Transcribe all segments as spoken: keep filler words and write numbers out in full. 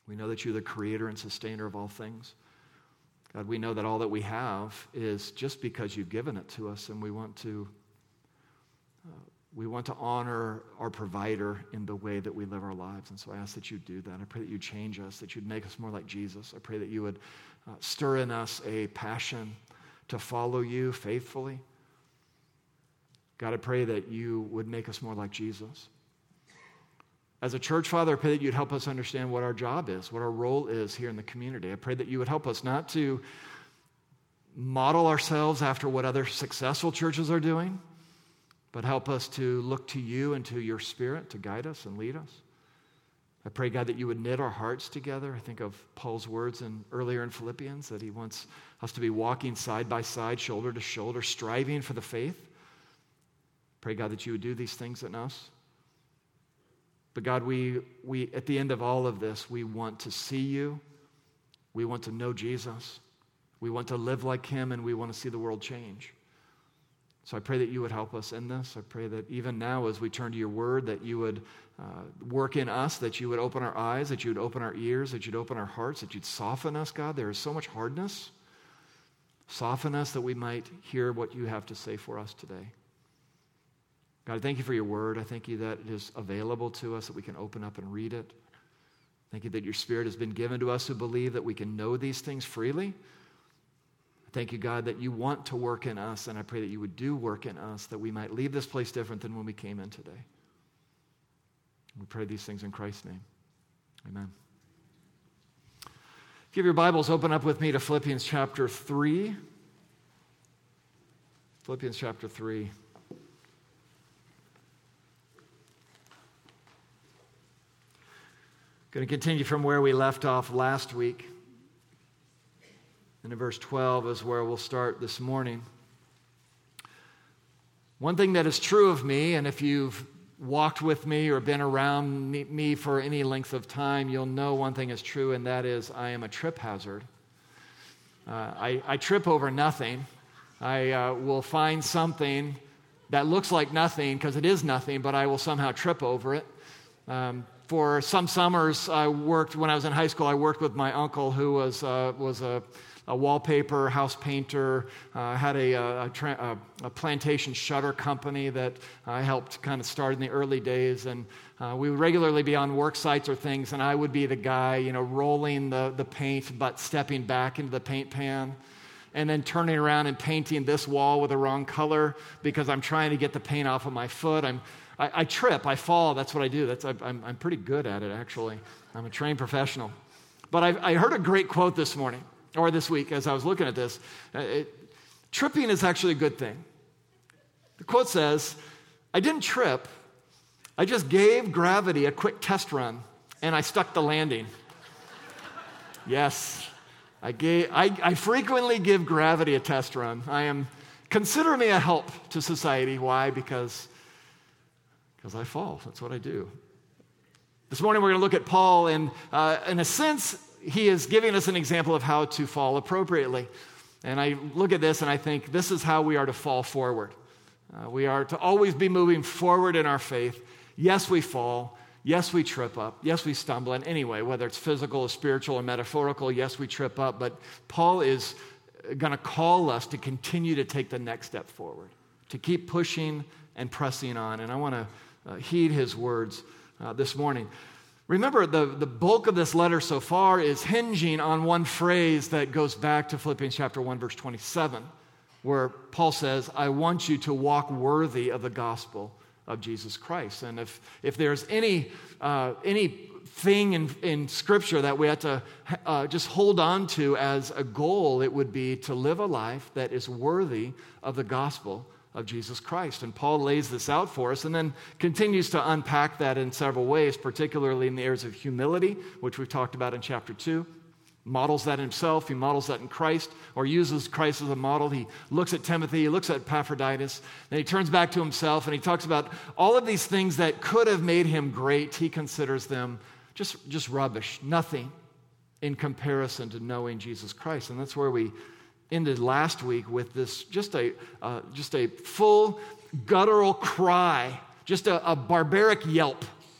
We know that you're the creator and sustainer of all things. God, we know that all that we have is just because you've given it to us, and we want to uh, we want to honor our provider in the way that we live our lives. And so I ask that you do that. I pray that you change us, that you'd make us more like Jesus. I pray that you would uh, stir in us a passion to follow you faithfully. God, I pray that you would make us more like Jesus. As a church, Father, I pray that you'd help us understand what our job is, what our role is here in the community. I pray that you would help us not to model ourselves after what other successful churches are doing, but help us to look to you and to your Spirit to guide us and lead us. I pray, God, that you would knit our hearts together. I think of Paul's words in, earlier in Philippians, that he wants us to be walking side by side, shoulder to shoulder, striving for the faith. Pray, God, that you would do these things in us. But God, we, we at the end of all of this, we want to see you. We want to know Jesus. We want to live like him, and we want to see the world change. So I pray that you would help us in this. I pray that even now as we turn to your word, that you would uh, work in us, that you would open our eyes, that you would open our ears, that you'd open our hearts, that you'd soften us, God. There is so much hardness. Soften us that we might hear what you have to say for us today. God, I thank you for your word. I thank you that it is available to us, that we can open up and read it. Thank you that your Spirit has been given to us who believe that we can know these things freely. Thank you, God, that you want to work in us, and I pray that you would do work in us, that we might leave this place different than when we came in today. We pray these things in Christ's name. Amen. If you have your Bibles, open up with me to Philippians chapter three. Philippians chapter three. Going to continue from where we left off last week. And in verse twelve is where we'll start this morning. One thing that is true of me, and if you've walked with me or been around me for any length of time, you'll know one thing is true, and that is I am a trip hazard. Uh, I, I trip over nothing. I uh, will find something that looks like nothing because it is nothing, but I will somehow trip over it. Um, for some summers, I worked, when I was in high school, I worked with my uncle who was uh, was a a wallpaper house painter, uh, had a, a, a, a plantation shutter company that I helped kind of start in the early days. And uh, we would regularly be on work sites or things, and I would be the guy, you know, rolling the, the paint, but stepping back into the paint pan, and then turning around and painting this wall with the wrong color because I'm trying to get the paint off of my foot. I'm, I, I trip, I fall, that's what I do. That's I, I'm, I'm pretty good at it, actually. I'm a trained professional. But I, I heard a great quote this morning. Or this week, as I was looking at this, it, tripping is actually a good thing. The quote says, I didn't trip, I just gave gravity a quick test run, and I stuck the landing. Yes, I, gave, I, I frequently give gravity a test run. I am, consider me a help to society. Why? Because, because I fall. That's what I do. This morning we're going to look at Paul, and uh, in a sense, he is giving us an example of how to fall appropriately. And I look at this and I think this is how we are to fall forward. Uh, we are to always be moving forward in our faith. Yes, we fall. Yes, we trip up. Yes, we stumble. And anyway, whether it's physical or spiritual or metaphorical, yes, we trip up. But Paul is going to call us to continue to take the next step forward, to keep pushing and pressing on. And I want to uh, heed his words uh, this morning. Remember, the, the bulk of this letter so far is hinging on one phrase that goes back to Philippians chapter one, verse twenty-seven, where Paul says, I want you to walk worthy of the gospel of Jesus Christ. And if, if there's any uh, anything in, in Scripture that we have to uh, just hold on to as a goal, it would be to live a life that is worthy of the gospel of Jesus Christ. And Paul lays this out for us and then continues to unpack that in several ways, particularly in the areas of humility, which we've talked about in chapter two. Models that himself, he models that in Christ, or uses Christ as a model. He looks at Timothy, he looks at Epaphroditus, then he turns back to himself and he talks about all of these things that could have made him great. He considers them just, just rubbish, nothing in comparison to knowing Jesus Christ. And that's where we ended last week with this just a uh, just a full guttural cry, just a, a barbaric yelp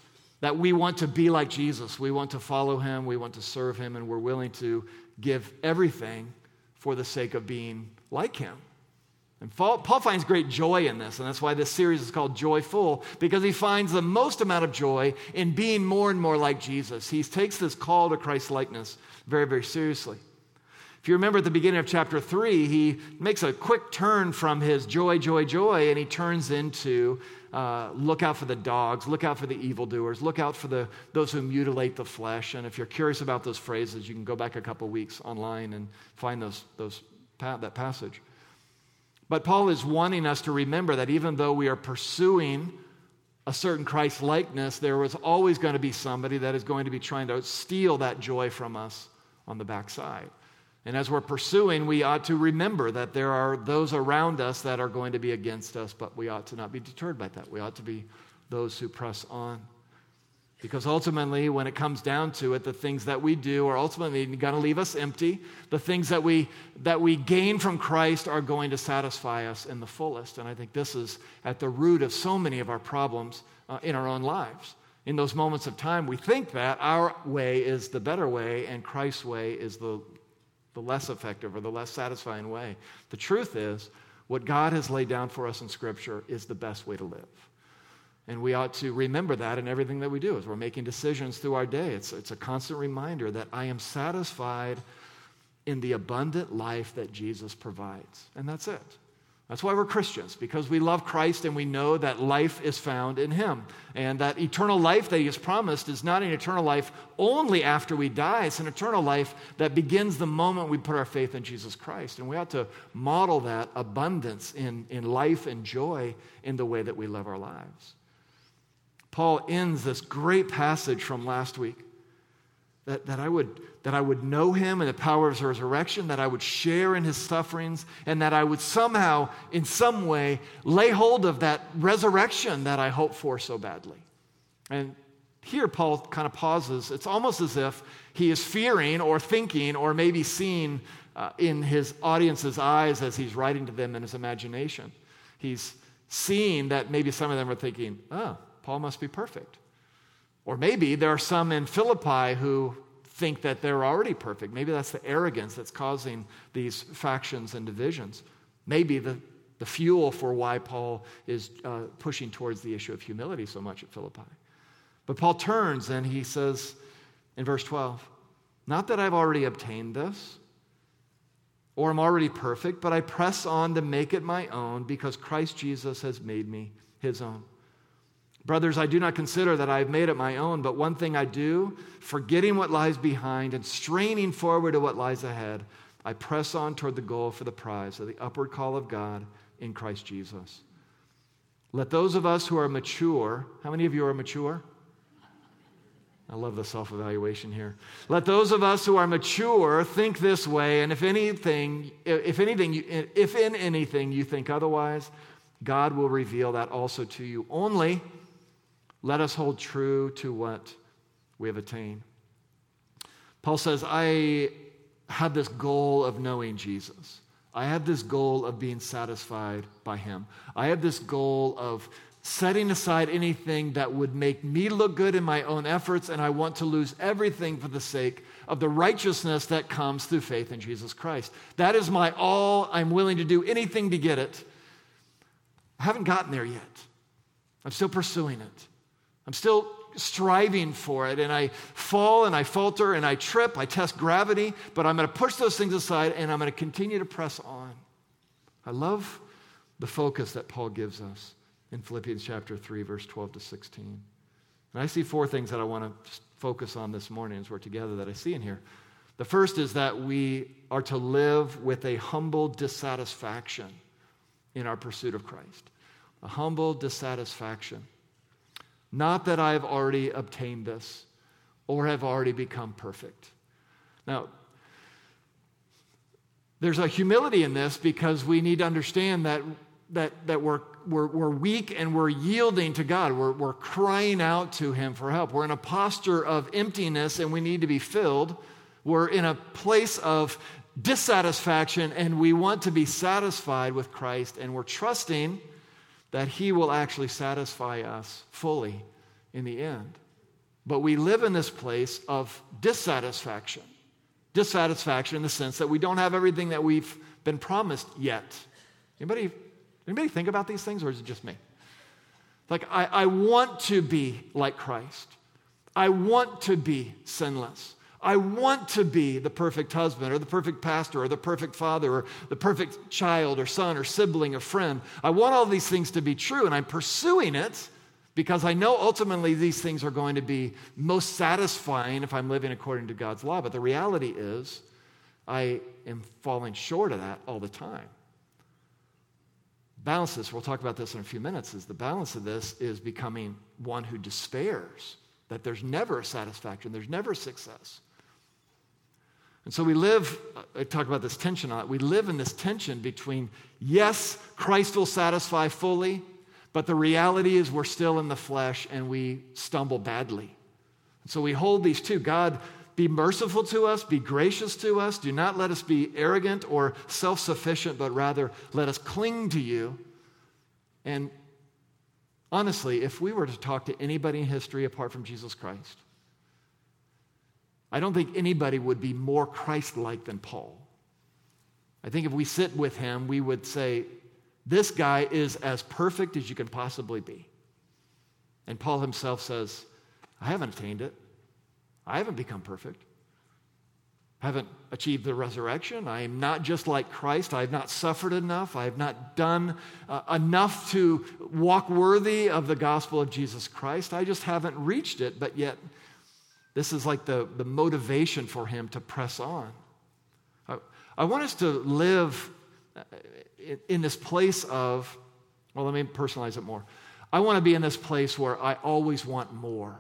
that we want to be like Jesus. We want to follow him, we want to serve him, and we're willing to give everything for the sake of being like him. And Paul, Paul finds great joy in this, and that's why this series is called Joyful, because he finds the most amount of joy in being more and more like Jesus. He takes this call to Christ-likeness very, very seriously. If you remember at the beginning of chapter three, he makes a quick turn from his joy, joy, joy, and he turns into uh, look out for the dogs, look out for the evildoers, look out for the those who mutilate the flesh. And if you're curious about those phrases, you can go back a couple weeks online and find those those that passage. But Paul is wanting us to remember that even though we are pursuing a certain Christ-likeness, there was always going to be somebody that is going to be trying to steal that joy from us on the backside. And as we're pursuing, we ought to remember that there are those around us that are going to be against us, but we ought to not be deterred by that. We ought to be those who press on. Because ultimately, when it comes down to it, the things that we do are ultimately going to leave us empty. The things that we that we gain from Christ are going to satisfy us in the fullest. And I think this is at the root of so many of our problems uh, in our own lives. In those moments of time, we think that our way is the better way and Christ's way is the, the less effective or the less satisfying way. The truth is, what God has laid down for us in Scripture is the best way to live. And we ought to remember that in everything that we do as we're making decisions through our day. It's, it's a constant reminder that I am satisfied in the abundant life that Jesus provides. And that's it. That's why we're Christians, because we love Christ and we know that life is found in him. And that eternal life that he has promised is not an eternal life only after we die. It's an eternal life that begins the moment we put our faith in Jesus Christ. And we ought to model that abundance in, in life and joy in the way that we live our lives. Paul ends this great passage from last week, that, that, I would, that I would know him in the power of his resurrection, that I would share in his sufferings, and that I would somehow, in some way, lay hold of that resurrection that I hope for so badly. And here Paul kind of pauses. It's almost as if he is fearing or thinking or maybe seeing uh, in his audience's eyes as he's writing to them in his imagination. He's seeing that maybe some of them are thinking, oh, Paul must be perfect. Or maybe there are some in Philippi who think that they're already perfect. Maybe that's the arrogance that's causing these factions and divisions. Maybe the, the fuel for why Paul is uh, pushing towards the issue of humility so much at Philippi. But Paul turns and he says in verse twelve, not that I've already obtained this or am already perfect, but I press on to make it my own because Christ Jesus has made me his own. Brothers, I do not consider that I have made it my own, but one thing I do, forgetting what lies behind and straining forward to what lies ahead, I press on toward the goal for the prize of the upward call of God in Christ Jesus. Let those of us who are mature, how many of you are mature? I love the self-evaluation here. Let those of us who are mature think this way, and if anything, if anything, if in anything you think otherwise, God will reveal that also to you. Only let us hold true to what we have attained. Paul says, I have this goal of knowing Jesus. I have this goal of being satisfied by him. I have this goal of setting aside anything that would make me look good in my own efforts, and I want to lose everything for the sake of the righteousness that comes through faith in Jesus Christ. That is my all. I'm willing to do anything to get it. I haven't gotten there yet. I'm still pursuing it. I'm still striving for it, and I fall and I falter and I trip. I test gravity, but I'm going to push those things aside and I'm going to continue to press on. I love the focus that Paul gives us in Philippians chapter three, verse twelve to sixteen. And I see four things that I want to focus on this morning as we're together that I see in here. The first is that we are to live with a humble dissatisfaction in our pursuit of Christ. A humble dissatisfaction. Not that I've already obtained this or have already become perfect. Now, there's a humility in this because we need to understand that, that, that we're, we're, we're weak and we're yielding to God. We're, we're crying out to him for help. We're in a posture of emptiness and we need to be filled. We're in a place of dissatisfaction and we want to be satisfied with Christ, and we're trusting that he will actually satisfy us fully in the end. But we live in this place of dissatisfaction. Dissatisfaction in the sense that we don't have everything that we've been promised yet. Anybody, anybody think about these things, or is it just me? Like, I, I want to be like Christ. I want to be sinless. I want to be the perfect husband or the perfect pastor or the perfect father or the perfect child or son or sibling or friend. I want all these things to be true, and I'm pursuing it because I know ultimately these things are going to be most satisfying if I'm living according to God's law. But the reality is I am falling short of that all the time. Balance this, we'll talk about this in a few minutes, is the balance of this is becoming one who despairs that there's never a satisfaction, there's never success. And so we live, I talk about this tension on it, we live in this tension between, yes, Christ will satisfy fully, but the reality is we're still in the flesh and we stumble badly. And so we hold these two. God, be merciful to us, be gracious to us. Do not let us be arrogant or self-sufficient, but rather let us cling to you. And honestly, if we were to talk to anybody in history apart from Jesus Christ, I don't think anybody would be more Christ-like than Paul. I think if we sit with him, we would say, this guy is as perfect as you can possibly be. And Paul himself says, I haven't attained it. I haven't become perfect. I haven't achieved the resurrection. I am not just like Christ. I have not suffered enough. I have not done uh, enough to walk worthy of the gospel of Jesus Christ. I just haven't reached it, but yet this is like the, the motivation for him to press on. I, I want us to live in, in this place of, well, let me personalize it more. I want to be in this place where I always want more.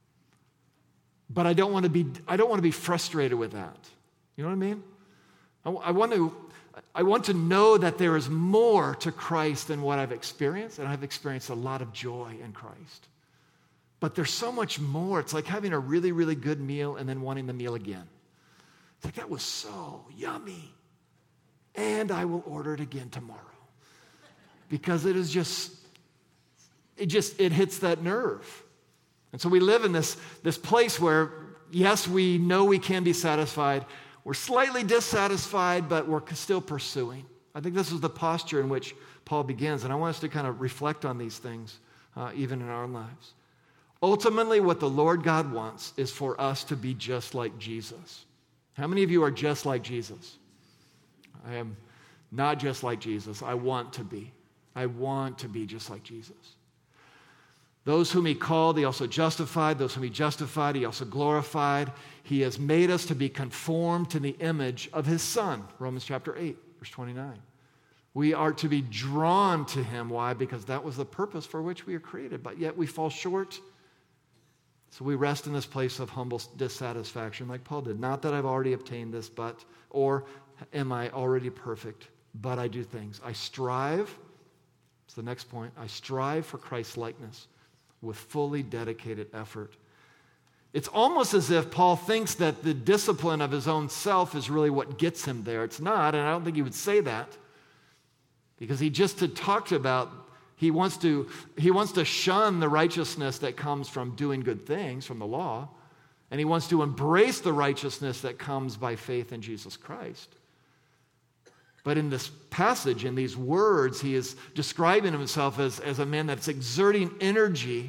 But I don't want to be, I don't want to be frustrated with that. You know what I mean? I, I want to, I want to know that there is more to Christ than what I've experienced, and I've experienced a lot of joy in Christ. But there's so much more. It's like having a really, really good meal and then wanting the meal again. It's like, that was so yummy. And I will order it again tomorrow. Because it is just, it just, it hits that nerve. And so we live in this, this place where, yes, we know we can be satisfied. We're slightly dissatisfied, but we're still pursuing. I think this is the posture in which Paul begins. And I want us to kind of reflect on these things, uh, even in our lives. Ultimately, what the Lord God wants is for us to be just like Jesus. How many of you are just like Jesus? I am not just like Jesus. I want to be. I want to be just like Jesus. Those whom he called, he also justified. Those whom he justified, he also glorified. He has made us to be conformed to the image of his Son. Romans chapter eight, verse twenty-nine. We are to be drawn to him. Why? Because that was the purpose for which we are created. But yet we fall short. So we rest in this place of humble dissatisfaction like Paul did. Not that I've already obtained this, but, or am I already perfect, but I do things. I strive, it's the next point, I strive for Christ's likeness with fully dedicated effort. It's almost as if Paul thinks that the discipline of his own self is really what gets him there. It's not, and I don't think he would say that, because he just had talked about He wants to, he wants to shun the righteousness that comes from doing good things, from the law, and he wants to embrace the righteousness that comes by faith in Jesus Christ. But in this passage, in these words, he is describing himself as, as a man that's exerting energy,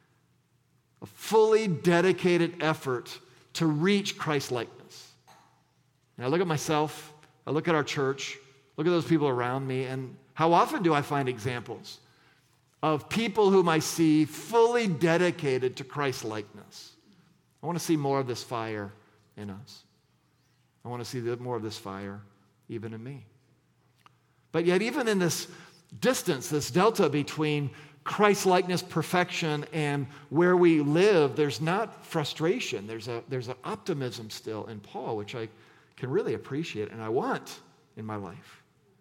a fully dedicated effort to reach Christ-likeness. And I look at myself, I look at our church, look at those people around me, and how often do I find examples of people whom I see fully dedicated to Christ-likeness? I want to see more of this fire in us. I want to see more of this fire even in me. But yet even in this distance, this delta between Christ-likeness, perfection, and where we live, there's not frustration. There's a there's an optimism still in Paul, which I can really appreciate and I want in my life.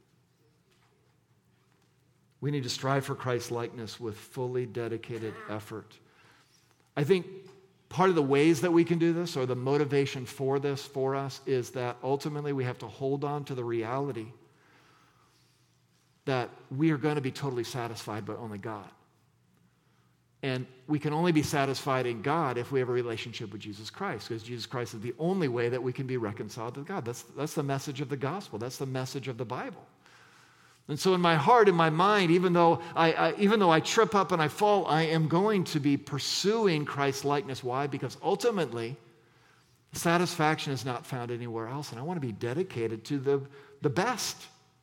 We need to strive for Christ-likeness with fully dedicated effort. I think part of the ways that we can do this, or the motivation for this for us, is that ultimately we have to hold on to the reality that we are going to be totally satisfied by only God. And we can only be satisfied in God if we have a relationship with Jesus Christ, because Jesus Christ is the only way that we can be reconciled to God. That's, that's the message of the gospel. That's the message of the Bible. And so in my heart, in my mind, even though I, I, even though I trip up and I fall, I am going to be pursuing Christ's likeness. Why? Because ultimately, satisfaction is not found anywhere else, and I want to be dedicated to the, the best.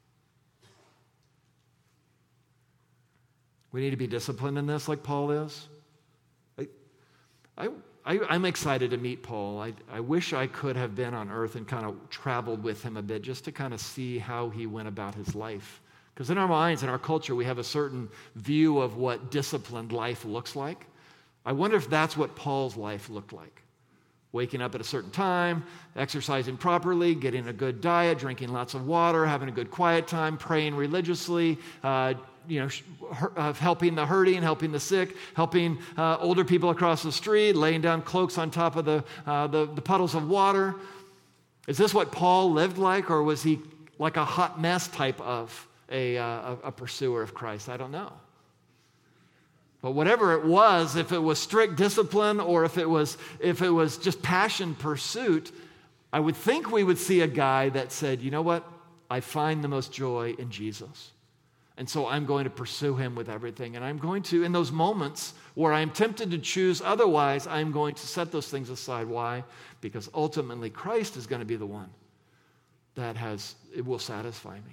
We need to be disciplined in this like Paul is. I, I, I, I'm excited to meet Paul. I, I wish I could have been on earth and kind of traveled with him a bit just to kind of see how he went about his life. Because in our minds, in our culture, we have a certain view of what disciplined life looks like. I wonder if that's what Paul's life looked like. Waking up at a certain time, exercising properly, getting a good diet, drinking lots of water, having a good quiet time, praying religiously, uh, you know, uh, helping the hurting, helping the sick, helping uh, older people across the street, laying down cloaks on top of the, uh, the, the puddles of water. Is this what Paul lived like, or was he like a hot mess type of a, uh, a pursuer of Christ? I don't know. But whatever it was, if it was strict discipline or if it was if it was just passion pursuit, I would think we would see a guy that said, you know what? I find the most joy in Jesus. And so I'm going to pursue him with everything. And I'm going to, in those moments where I'm tempted to choose otherwise, I'm going to set those things aside. Why? Because ultimately Christ is going to be the one that has, it will satisfy me.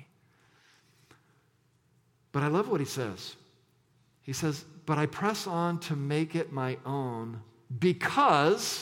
But I love what he says. He says, but I press on to make it my own because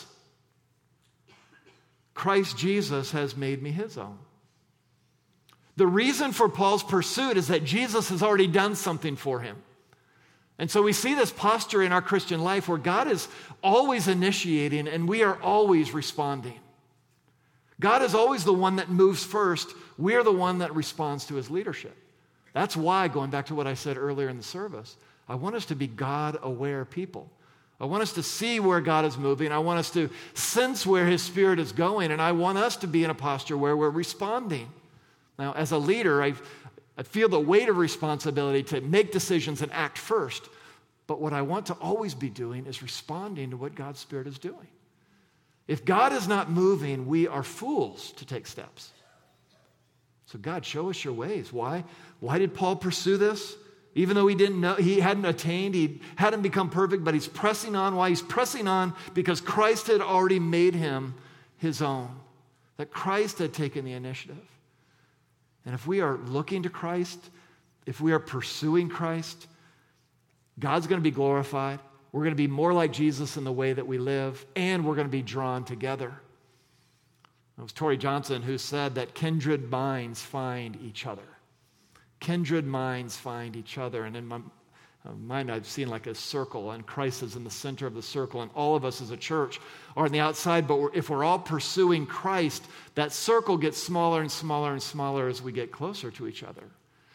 Christ Jesus has made me his own. The reason for Paul's pursuit is that Jesus has already done something for him. And so we see this posture in our Christian life where God is always initiating and we are always responding. God is always the one that moves first. We are the one that responds to his leadership. That's why, going back to what I said earlier in the service, I want us to be God-aware people. I want us to see where God is moving. I want us to sense where his Spirit is going, and I want us to be in a posture where we're responding. Now, as a leader, I, I feel the weight of responsibility to make decisions and act first. But what I want to always be doing is responding to what God's Spirit is doing. If God is not moving, we are fools to take steps. So God, show us your ways. Why? Why did Paul pursue this? Even though he didn't know, he hadn't attained, he hadn't become perfect, but he's pressing on. Why? He's pressing on because Christ had already made him his own. That Christ had taken the initiative. And if we are looking to Christ, if we are pursuing Christ, God's going to be glorified. We're going to be more like Jesus in the way that we live, and we're going to be drawn together. It was Tori Johnson who said that kindred minds find each other. Kindred minds find each other. And in my mind, I've seen like a circle, and Christ is in the center of the circle, and all of us as a church are on the outside. But we're, if we're all pursuing Christ, that circle gets smaller and smaller and smaller as we get closer to each other.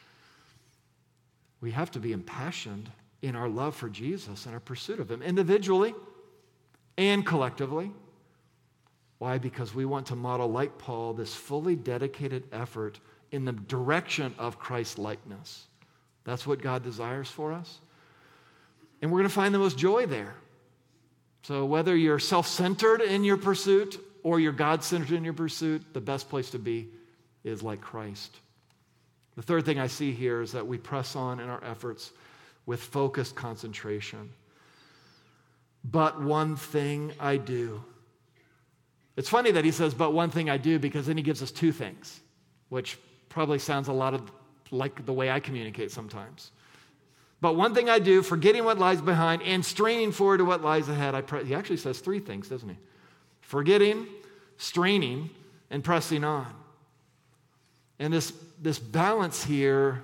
We have to be impassioned in our love for Jesus and our pursuit of him, individually and collectively. Why? Because we want to model, like Paul, this fully dedicated effort in the direction of Christ's likeness. That's what God desires for us. And we're going to find the most joy there. So whether you're self-centered in your pursuit or you're God-centered in your pursuit, the best place to be is like Christ. The third thing I see here is that we press on in our efforts with focused concentration. But one thing I do. It's funny that he says, but one thing I do, because then he gives us two things, which probably sounds a lot of like the way I communicate sometimes. But one thing I do, forgetting what lies behind and straining forward to what lies ahead. I pre- he actually says three things, doesn't he? Forgetting, straining, and pressing on. And this, this balance here,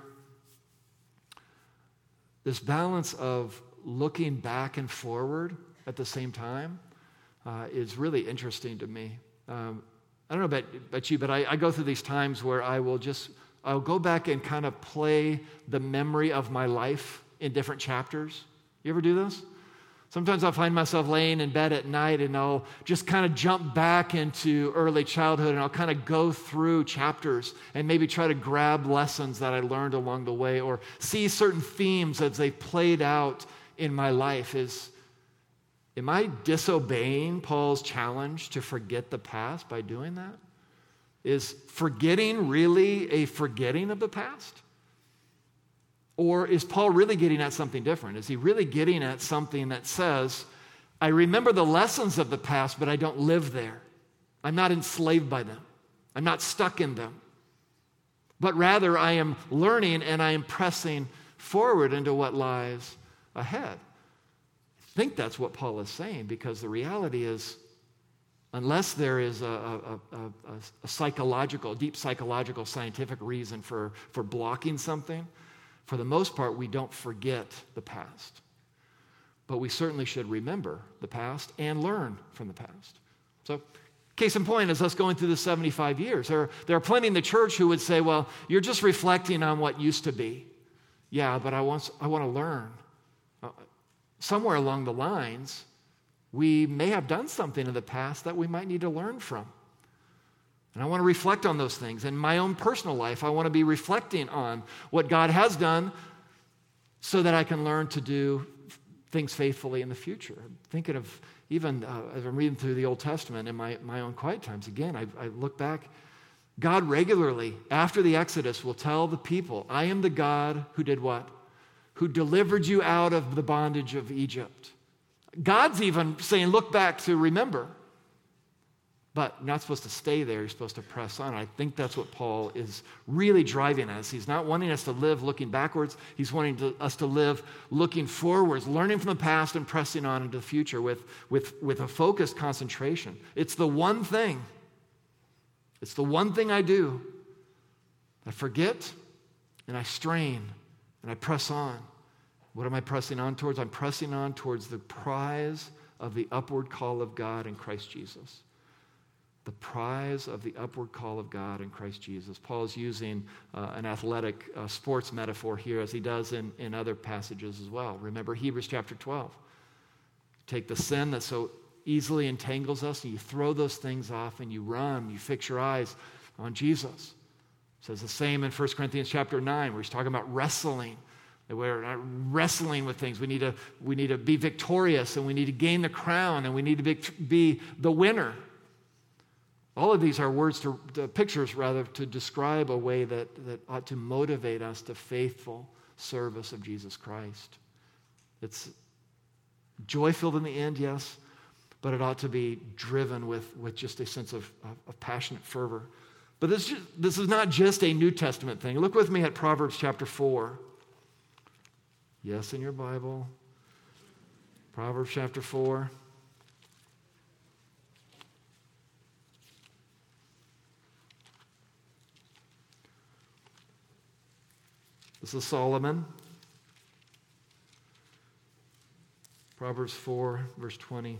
this balance of looking back and forward at the same time uh, is really interesting to me. Um, I don't know about, about you, but I, I go through these times where I will just, I'll go back and kind of play the memory of my life in different chapters. You ever do this? Sometimes I'll find myself laying in bed at night and I'll just kind of jump back into early childhood and I'll kind of go through chapters and maybe try to grab lessons that I learned along the way or see certain themes as they played out in my life is, am I disobeying Paul's challenge to forget the past by doing that? Is forgetting really a forgetting of the past? Or is Paul really getting at something different? Is he really getting at something that says, I remember the lessons of the past, but I don't live there. I'm not enslaved by them. I'm not stuck in them. But rather, I am learning and I am pressing forward into what lies ahead. I think that's what Paul is saying, because the reality is, unless there is a, a, a, a, a psychological, deep psychological, scientific reason for, for blocking something, for the most part, we don't forget the past. But we certainly should remember the past and learn from the past. So, case in point is us going through the seventy-five years. There, there are plenty in the church who would say, well, you're just reflecting on what used to be. Yeah, but I want, I want to learn. Uh, somewhere along the lines, we may have done something in the past that we might need to learn from. And I want to reflect on those things. In my own personal life, I want to be reflecting on what God has done so that I can learn to do things faithfully in the future. I'm thinking of even uh, as I'm reading through the Old Testament in my, my own quiet times, again, I, I look back. God regularly, after the Exodus, will tell the people, I am the God who did what? Who delivered you out of the bondage of Egypt. God's even saying, look back to remember. But you're not supposed to stay there. You're supposed to press on. I think that's what Paul is really driving us. He's not wanting us to live looking backwards. He's wanting to, us to live looking forwards, learning from the past and pressing on into the future with, with, with a focused concentration. It's the one thing. It's the one thing I do. I forget and I strain and I press on. What am I pressing on towards? I'm pressing on towards the prize of the upward call of God in Christ Jesus. The prize of the upward call of God in Christ Jesus. Paul is using uh, an athletic uh, sports metaphor here, as he does in, in other passages as well. Remember Hebrews chapter twelve. Take the sin that so easily entangles us, and you throw those things off, and you run. You fix your eyes on Jesus. It says the same in First Corinthians chapter nine, where he's talking about wrestling. That we're not wrestling with things. We need to, we need to be victorious, and we need to gain the crown, and we need to be, be the winner. All of these are words, to, to pictures rather, to describe a way that, that ought to motivate us to faithful service of Jesus Christ. It's joy-filled in the end, yes, but it ought to be driven with, with just a sense of, of, of passionate fervor. But this, this is not just a New Testament thing. Look with me at Proverbs chapter four. Yes, in your Bible. Proverbs chapter four. This is Solomon. Proverbs four, verse twenty.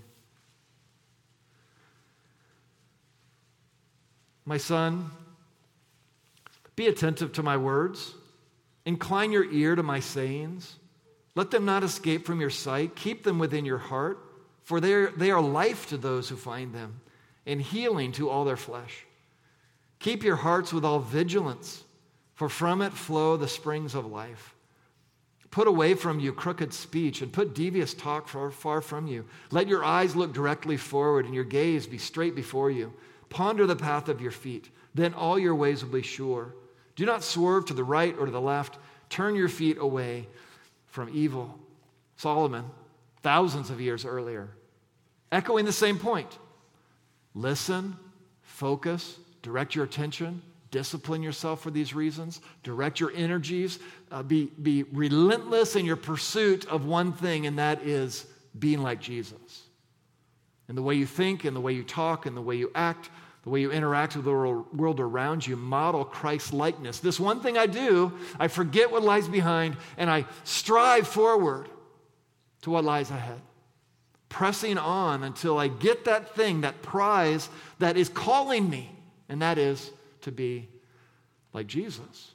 My son, be attentive to my words. Incline your ear to my sayings. Let them not escape from your sight. Keep them within your heart, for they are, they are life to those who find them, and healing to all their flesh. Keep your hearts with all vigilance, for from it flow the springs of life. Put away from you crooked speech, and put devious talk far, far from you. Let your eyes look directly forward, and your gaze be straight before you. Ponder the path of your feet, then all your ways will be sure. Do not swerve to the right or to the left. Turn your feet away from evil. Solomon, thousands of years earlier, echoing the same point. Listen, focus, direct your attention, discipline yourself for these reasons, direct your energies, uh, be, be relentless in your pursuit of one thing, and that is being like Jesus. In the way you think, in the way you talk, in the way you act, the way you interact with the world around you, model Christ's likeness. This one thing I do, I forget what lies behind, and I strive forward to what lies ahead. Pressing on until I get that thing, that prize that is calling me, and that is to be like Jesus.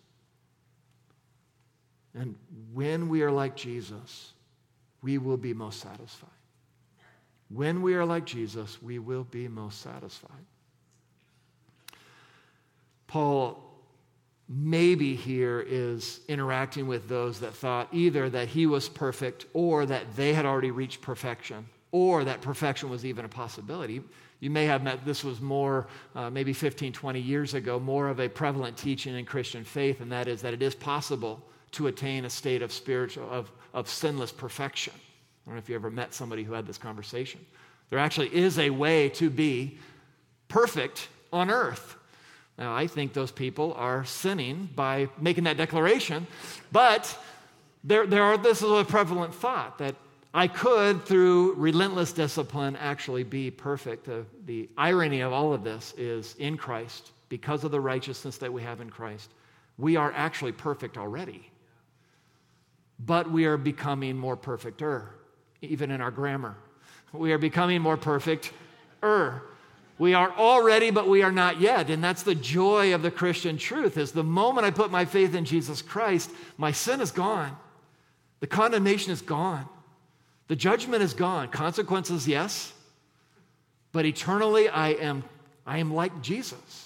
And when we are like Jesus, we will be most satisfied. When we are like Jesus, we will be most satisfied. Paul maybe here is interacting with those that thought either that he was perfect or that they had already reached perfection or that perfection was even a possibility. You may have met, this was more, uh, maybe fifteen, twenty years ago, more of a prevalent teaching in Christian faith, and that is that it is possible to attain a state of spiritual, of, of sinless perfection. I don't know if you ever met somebody who had this conversation. There actually is a way to be perfect on earth. Now, I think those people are sinning by making that declaration, but there, there are, this is a prevalent thought that I could, through relentless discipline, actually be perfect. Uh, the irony of all of this is in Christ, because of the righteousness that we have in Christ, we are actually perfect already. But we are becoming more perfect-er, even in our grammar. We are becoming more perfect-er. We are already, but we are not yet. And that's the joy of the Christian truth, is the moment I put my faith in Jesus Christ, my sin is gone. The condemnation is gone. The judgment is gone. Consequences, yes. But eternally, I am, I am like Jesus.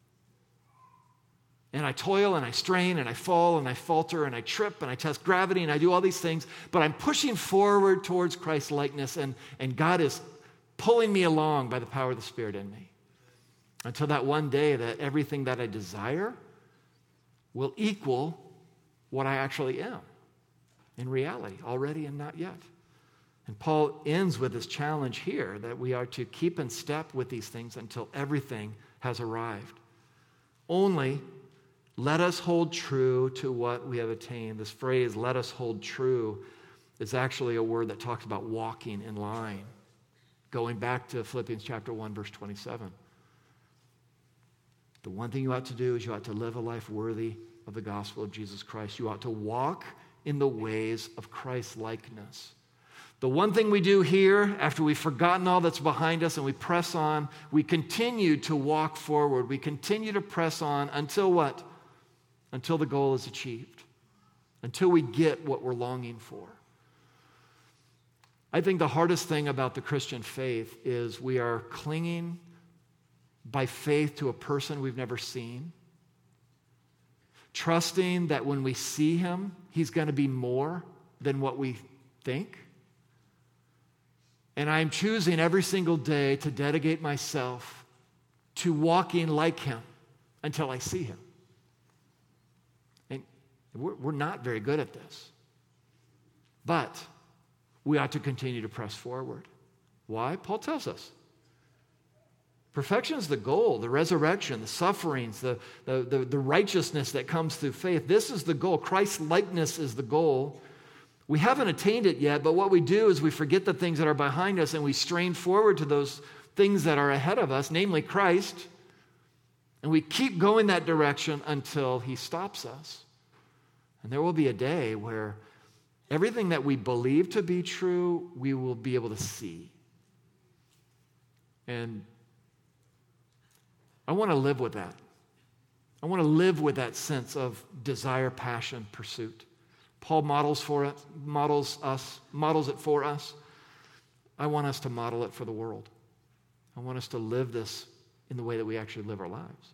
And I toil and I strain and I fall and I falter and I trip and I test gravity and I do all these things, but I'm pushing forward towards Christ's likeness, and, and God is pulling me along by the power of the Spirit in me until that one day that everything that I desire will equal what I actually am in reality, already and not yet. And Paul ends with this challenge here that we are to keep in step with these things until everything has arrived. Only let us hold true to what we have attained. This phrase, let us hold true, is actually a word that talks about walking in line. Going back to Philippians chapter one, verse twenty-seven. The one thing you ought to do is you ought to live a life worthy of the gospel of Jesus Christ. You ought to walk in the ways of Christ's likeness. The one thing we do here, after we've forgotten all that's behind us and we press on, we continue to walk forward. We continue to press on until what? Until the goal is achieved. Until we get what we're longing for. I think the hardest thing about the Christian faith is we are clinging by faith to a person we've never seen, trusting that when we see him, he's going to be more than what we think. And I'm choosing every single day to dedicate myself to walking like him until I see him. And we're, we're not very good at this. But we ought to continue to press forward. Why? Paul tells us. Perfection is the goal, the resurrection, the sufferings, the, the, the, the righteousness that comes through faith. This is the goal. Christ's likeness is the goal. We haven't attained it yet, but what we do is we forget the things that are behind us and we strain forward to those things that are ahead of us, namely Christ, and we keep going that direction until he stops us. And there will be a day where everything that we believe to be true, we will be able to see. And I want to live with that. I want to live with that sense of desire, passion, pursuit. Paul models for it, models us, models it for us. I want us to model it for the world. I want us to live this in the way that we actually live our lives.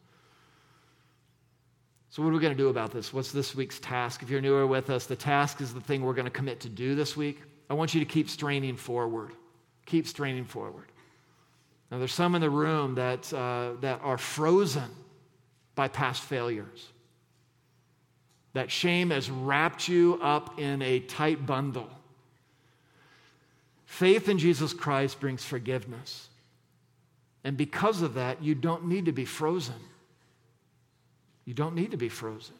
So what are we going to do about this? What's this week's task? If you're newer with us, the task is the thing we're going to commit to do this week. I want you to keep straining forward. Keep straining forward. Now, there's some in the room that, uh, that are frozen by past failures. That shame has wrapped you up in a tight bundle. Faith in Jesus Christ brings forgiveness. And because of that, you don't need to be frozen. You don't need to be frozen.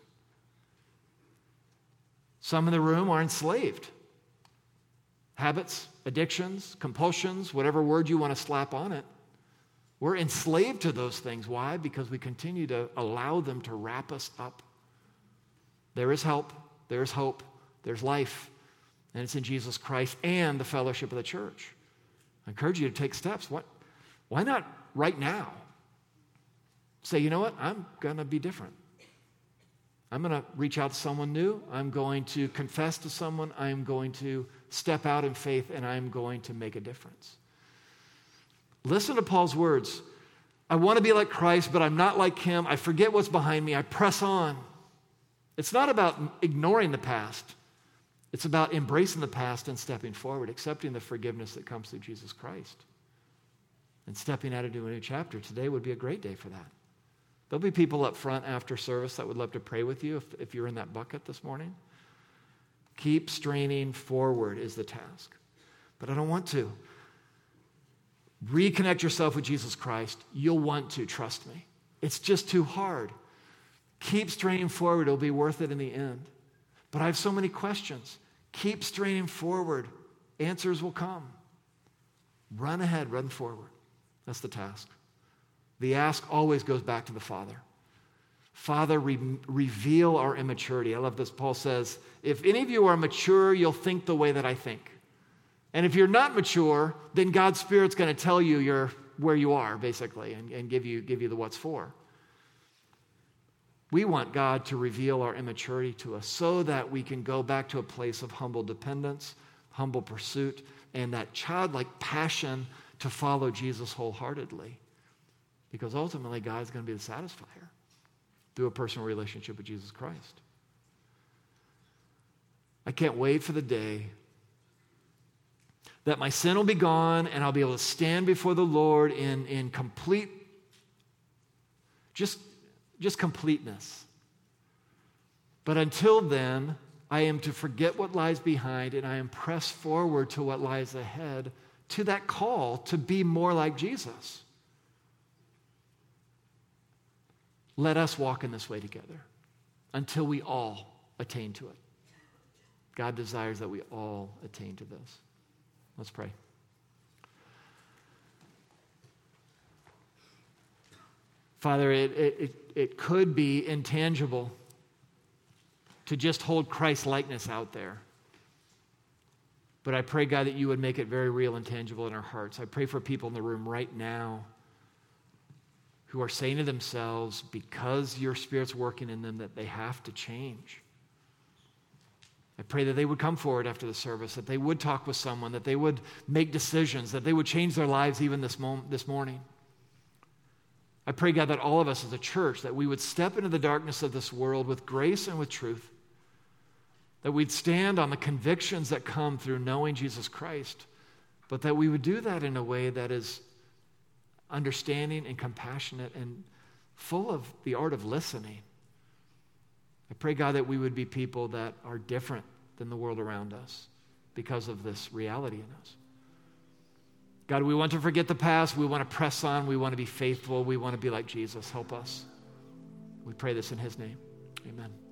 Some in the room are enslaved. Habits, addictions, compulsions, whatever word you want to slap on it. We're enslaved to those things. Why? Because we continue to allow them to wrap us up. There is help, there is hope, there's life, and it's in Jesus Christ and the fellowship of the church. I encourage you to take steps. What, why not right now? Say, you know what? I'm going to be different. I'm going to reach out to someone new. I'm going to confess to someone. I'm going to step out in faith, and I'm going to make a difference. Listen to Paul's words. I want to be like Christ, but I'm not like him. I forget what's behind me. I press on. It's not about ignoring the past. It's about embracing the past and stepping forward, accepting the forgiveness that comes through Jesus Christ, and stepping out into a new chapter. Today would be a great day for that. There'll be people up front after service that would love to pray with you if, if you're in that bucket this morning. Keep straining forward is the task. But I don't want to. Reconnect yourself with Jesus Christ. You'll want to, trust me. It's just too hard. Keep straining forward. It'll be worth it in the end. But I have so many questions. Keep straining forward. Answers will come. Run ahead, run forward. That's the task. The ask always goes back to the Father. Father, re- reveal our immaturity. I love this. Paul says, if any of you are mature, you'll think the way that I think. And if you're not mature, then God's Spirit's going to tell you you're where you are, basically, and, and give you, give you the what's for. We want God to reveal our immaturity to us so that we can go back to a place of humble dependence, humble pursuit, and that childlike passion to follow Jesus wholeheartedly. Because ultimately, God is going to be the satisfier through a personal relationship with Jesus Christ. I can't wait for the day that my sin will be gone and I'll be able to stand before the Lord in, in complete, just, just completeness. But until then, I am to forget what lies behind and I am pressed forward to what lies ahead, to that call to be more like Jesus. Let us walk in this way together until we all attain to it. God desires that we all attain to this. Let's pray. Father, it, it, it could be intangible to just hold Christ's likeness out there. But I pray, God, that you would make it very real and tangible in our hearts. I pray for people in the room right now who are saying to themselves, because your Spirit's working in them, that they have to change. I pray that they would come forward after the service, that they would talk with someone, that they would make decisions, that they would change their lives even this, moment, this morning. I pray, God, that all of us as a church, that we would step into the darkness of this world with grace and with truth, that we'd stand on the convictions that come through knowing Jesus Christ, but that we would do that in a way that is understanding and compassionate and full of the art of listening. I pray, God, that we would be people that are different than the world around us because of this reality in us. God, we want to forget the past. We want to press on. We want to be faithful. We want to be like Jesus. Help us. We pray this in his name. Amen.